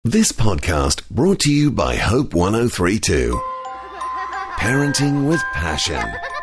This podcast brought to you by Hope 103.2. Parenting with passion.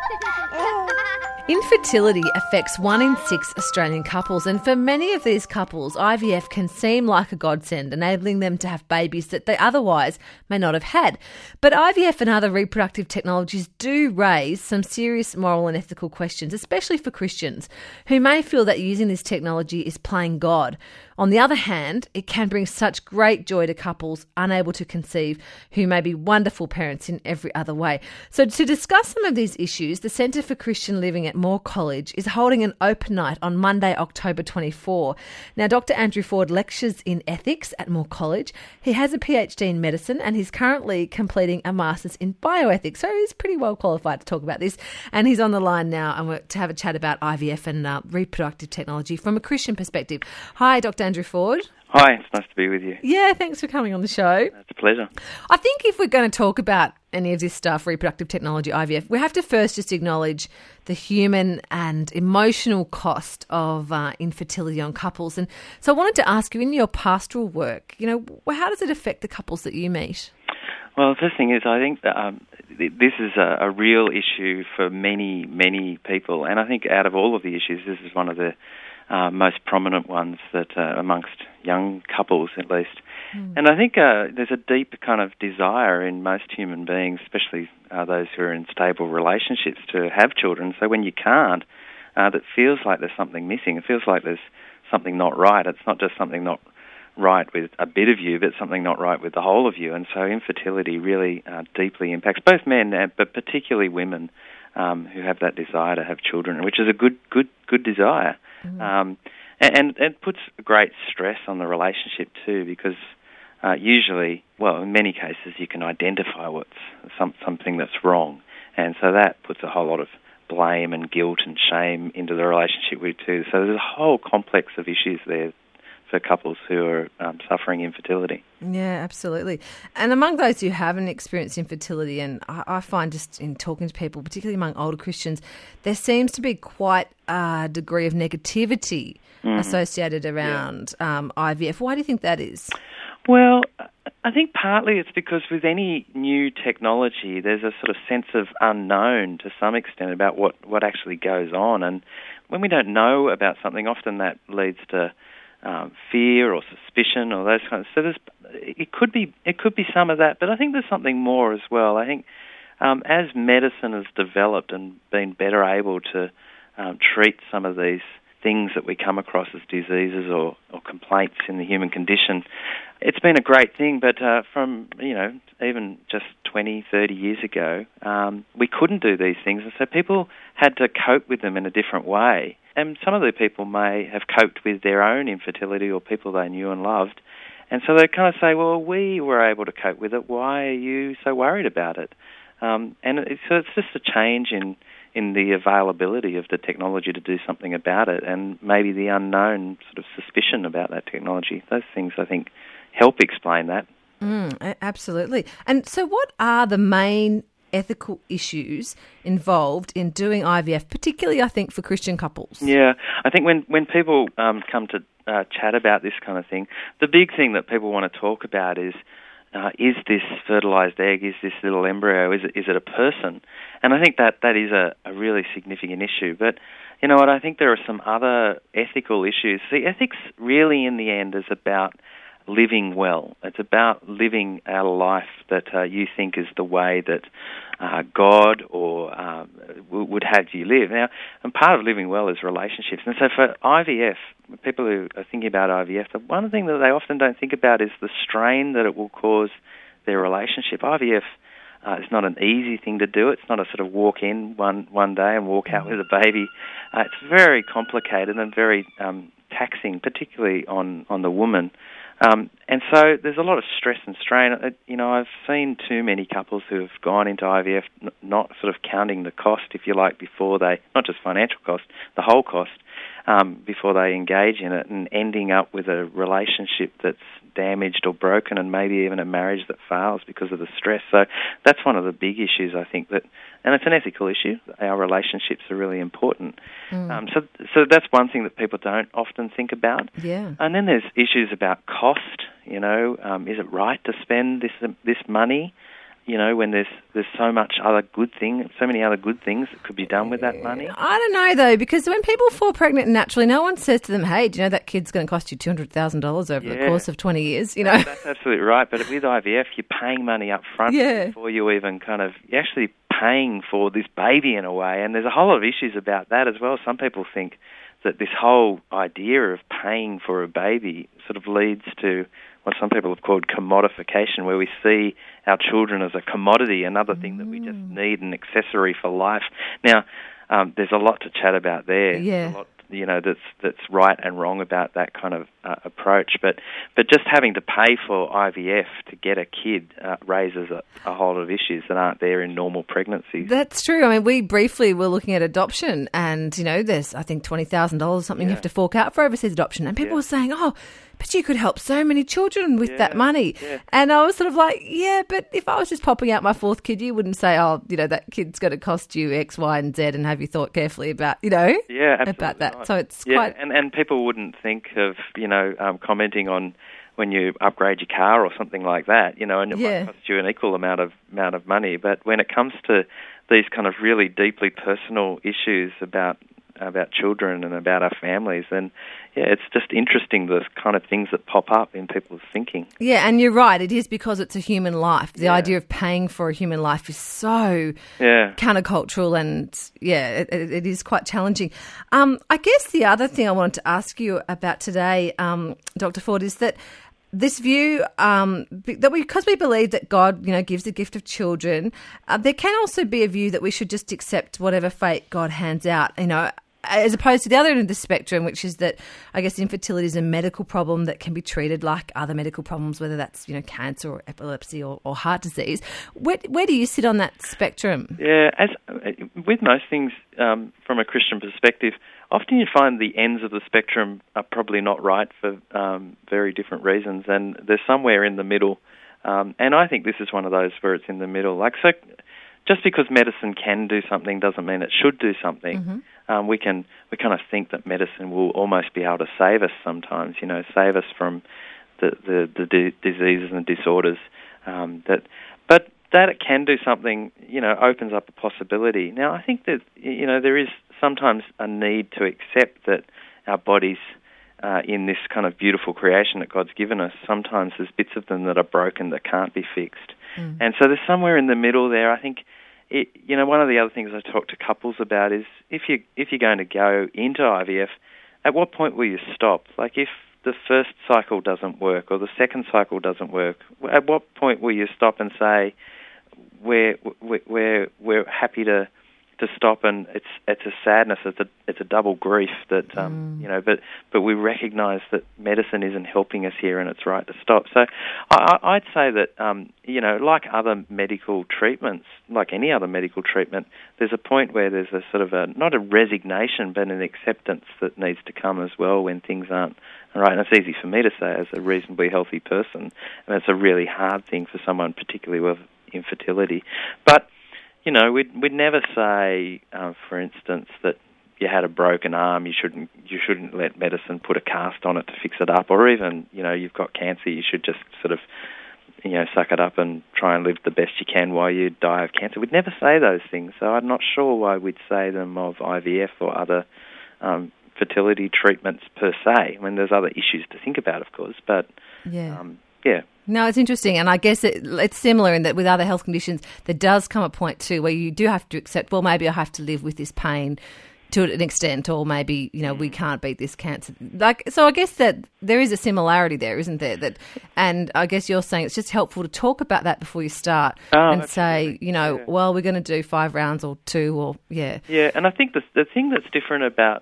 Infertility affects 1 in 6 Australian couples, and for many of these couples, IVF can seem like a godsend, enabling them to have babies that they otherwise may not have had. But IVF and other reproductive technologies do raise some serious moral and ethical questions, especially for Christians, who may feel that using this technology is playing God. On the other hand, it can bring such great joy to couples unable to conceive who may be wonderful parents in every other way. So to discuss some of these issues, the Centre for Christian Living at Moore College is holding an open night on Monday, October 24. Now, Dr. Andrew Ford lectures in ethics at Moore College. He has a PhD in medicine and he's currently completing a master's in bioethics. So he's pretty well qualified to talk about this. And he's on the line now and we're to have a chat about IVF and reproductive technology from a Christian perspective. Hi, Dr. Andrew Ford. Hi, it's nice to be with you. Yeah, thanks for coming on the show. It's a pleasure. I think if we're going to talk about any of this stuff, reproductive technology, IVF, we have to first just acknowledge the human and emotional cost of infertility on couples. And so I wanted to ask you, in your pastoral work, how does it affect the couples that you meet? Well, the first thing is I think that, this is a real issue for many, many people. And I think out of all of the issues, this is one of the most prominent ones that amongst young couples at least. And I think there's a deep kind of desire in most human beings, especially those who are in stable relationships, to have children. So when you can't, that feels like there's something missing. It feels like there's something not right. It's not just something not right with a bit of you, but something not right with the whole of you. And so infertility really deeply impacts both men, but particularly women who have that desire to have children, which is a good desire. And it puts great stress on the relationship too, because usually, well, in many cases, you can identify what's something that's wrong, and so that puts a whole lot of blame and guilt and shame into the relationship with too. So there's a whole complex of issues there for couples who are suffering infertility. Yeah, absolutely. And among those who haven't experienced infertility, and I find just in talking to people, particularly among older Christians, there seems to be quite a degree of negativity associated around IVF. Why do you think that is? Well, I think partly it's because with any new technology, there's a sort of sense of unknown to some extent about what actually goes on. And when we don't know about something, often that leads to fear or suspicion or those kinds of. So it could be some of that, but I think there's something more as well. I think as medicine has developed and been better able to treat some of these things that we come across as diseases or complaints in the human condition, it's been a great thing. But from even just 20, 30 years ago, we couldn't do these things, and so people had to cope with them in a different way. And some of the people may have coped with their own infertility or people they knew and loved. And so they kind of say, well, we were able to cope with it. Why are you so worried about it? So it's just a change in the availability of the technology to do something about it, and maybe the unknown sort of suspicion about that technology. Those things, I think, help explain that. Absolutely. And so what are the main ethical issues involved in doing IVF, particularly, I think, for Christian couples? Yeah, I think when people come to chat about this kind of thing, the big thing that people want to talk about is this fertilized egg, is this little embryo, is it a person? And I think that is a really significant issue. But you know what, I think there are some other ethical issues. See, ethics really in the end is about living well. It's about living a life that you think is the way that God or would have you live. Now, and part of living well is relationships. And so for IVF, people who are thinking about IVF, the one thing that they often don't think about is the strain that it will cause their relationship. IVF is not an easy thing to do. It's not a sort of walk in one day and walk out with a baby. It's very complicated and very taxing, particularly on the woman. And so there's a lot of stress and strain. I've seen too many couples who have gone into IVF not sort of counting the cost, if you like, before they, not just financial cost, the whole cost, before they engage in it, and ending up with a relationship that's damaged or broken, and maybe even a marriage that fails because of the stress. So that's one of the big issues, I think, and it's an ethical issue. Our relationships are really important. So that's one thing that people don't often think about. Yeah. And then there's issues about cost. Is it right to spend this money? When there's so many other good things that could be done with that money. I don't know, though, because when people fall pregnant naturally, no one says to them, hey, do you know that kid's going to cost you $200,000 over the course of 20 years, That's absolutely right. But with IVF, you're paying money up front before you even you're actually paying for this baby in a way. And there's a whole lot of issues about that as well. Some people think that this whole idea of paying for a baby sort of leads to what some people have called commodification, where we see our children as a commodity, another thing that we just need, an accessory for life. Now, there's a lot to chat about there. Yeah. There's a lot, that's right and wrong about that kind of approach. But just having to pay for IVF to get a kid raises a whole lot of issues that aren't there in normal pregnancies. That's true. I mean, we briefly were looking at adoption, and there's I think $20,000 something you have to fork out for overseas adoption, and people were saying, "Oh, but you could help so many children with that money." Yeah. And I was sort of like, yeah, but if I was just popping out my fourth kid, you wouldn't say, oh, that kid's going to cost you X, Y, and Z, and have you thought carefully about, about that. Right. So it's quite... And people wouldn't think of, commenting on when you upgrade your car or something like that, and it might cost you an equal amount of money. But when it comes to these kind of really deeply personal issues about children and about our families, then it's just interesting, the kind of things that pop up in people's thinking. Yeah, and you're right, it is because it's a human life. The idea of paying for a human life is so countercultural, and it is quite challenging. I guess the other thing I wanted to ask you about today, Dr. Ford, is that this view that because we believe that God, gives the gift of children, there can also be a view that we should just accept whatever fate God hands out, as opposed to the other end of the spectrum, which is that I guess infertility is a medical problem that can be treated like other medical problems, whether that's cancer or epilepsy or heart disease. Where do you sit on that spectrum? Yeah, as with most things from a Christian perspective, often you find the ends of the spectrum are probably not right for very different reasons, and they're somewhere in the middle. And I think this is one of those where it's in the middle. Just because medicine can do something doesn't mean it should do something. Mm-hmm. We kind of think that medicine will almost be able to save us sometimes, save us from the diseases and disorders. But that it can do something, opens up a possibility. Now, I think that, there is sometimes a need to accept that our bodies, in this kind of beautiful creation that God's given us, sometimes there's bits of them that are broken that can't be fixed. Mm. And so there's somewhere in the middle there. I think, one of the other things I talk to couples about is if you're going to go into IVF, at what point will you stop? Like if the first cycle doesn't work or the second cycle doesn't work, at what point will you stop and say we're happy to stop, and it's a sadness, it's a double grief that but we recognise that medicine isn't helping us here and it's right to stop. So I'd say that like other medical treatments, like any other medical treatment, there's a point where there's a sort of not a resignation but an acceptance that needs to come as well when things aren't right. And it's easy for me to say as a reasonably healthy person, and it's a really hard thing for someone particularly with infertility. But we'd never say, for instance, that you had a broken arm, you shouldn't let medicine put a cast on it to fix it up, or even, you've got cancer, you should just sort of, suck it up and try and live the best you can while you die of cancer. We'd never say those things, so I'm not sure why we'd say them of IVF or other fertility treatments per se. I mean, there's other issues to think about, of course, but yeah. No, it's interesting, and I guess it's similar in that with other health conditions, there does come a point too where you do have to accept, well, maybe I have to live with this pain to an extent, or maybe, we can't beat this cancer. So I guess that there is a similarity there, isn't there? And I guess you're saying it's just helpful to talk about that before you start and say, well, we're going to do 5 rounds or 2 or, Yeah, and I think the thing that's different about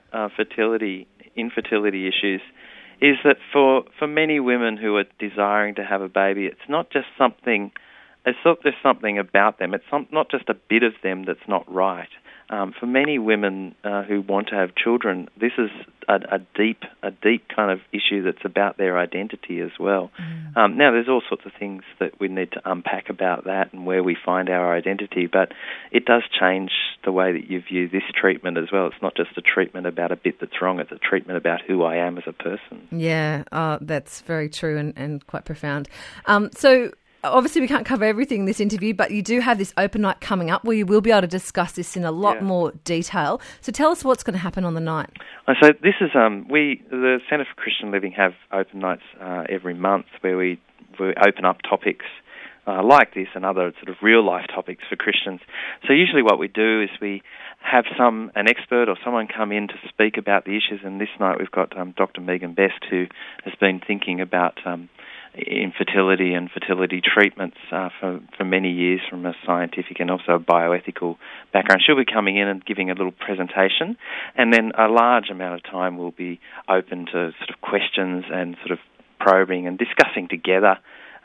infertility issues is that for many women who are desiring to have a baby, it's not just something there's something about them. It's not just a bit of them that's not right. For many women who want to have children, this is a deep kind of issue that's about their identity as well. Now, there's all sorts of things that we need to unpack about that and where we find our identity, but it does change the way that you view this treatment as well. It's not just a treatment about a bit that's wrong, it's a treatment about who I am as a person. Yeah, that's very true and quite profound. So obviously we can't cover everything in this interview, but you do have this open night coming up where you will be able to discuss this in a lot more detail. So tell us what's going to happen on the night. So this is the Centre for Christian Living have open nights every month where we open up topics like this and other sort of real life topics for Christians. So usually what we do is we have an expert or someone come in to speak about the issues, and this night we've got Dr. Megan Best, who has been thinking about infertility and fertility treatments for many years from a scientific and also a bioethical background. She'll be coming in and giving a little presentation, and then a large amount of time will be open to sort of questions and sort of probing and discussing together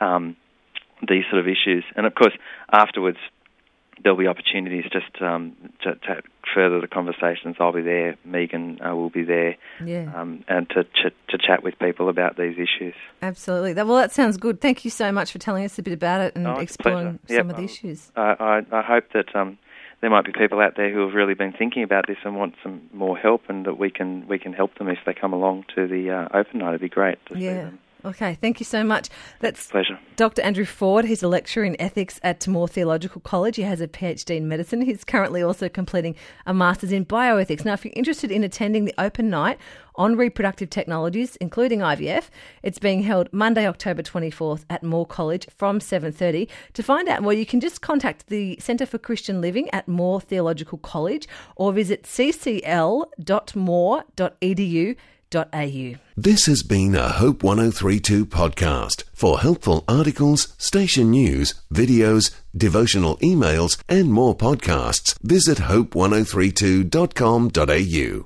these sort of issues. And of course, afterwards, there'll be opportunities just to further the conversations. I'll be there, Megan will be there, and to chat with people about these issues. Absolutely. Well, that sounds good. Thank you so much for telling us a bit about it and exploring some of the issues. I hope that there might be people out there who have really been thinking about this and want some more help, and that we can help them if they come along to the open night. It'd be great to see them. Okay, thank you so much. That's pleasure. Dr. Andrew Ford. He's a lecturer in ethics at Moore Theological College. He has a PhD in medicine. He's currently also completing a master's in bioethics. Now, if you're interested in attending the open night on reproductive technologies, including IVF, it's being held Monday, October 24th at Moore College from 7:30. To find out more, you can just contact the Centre for Christian Living at Moore Theological College or visit ccl.moore.edu.au. This has been a Hope 103.2 podcast. For helpful articles, station news, videos, devotional emails, and more podcasts, visit hope1032.com.au.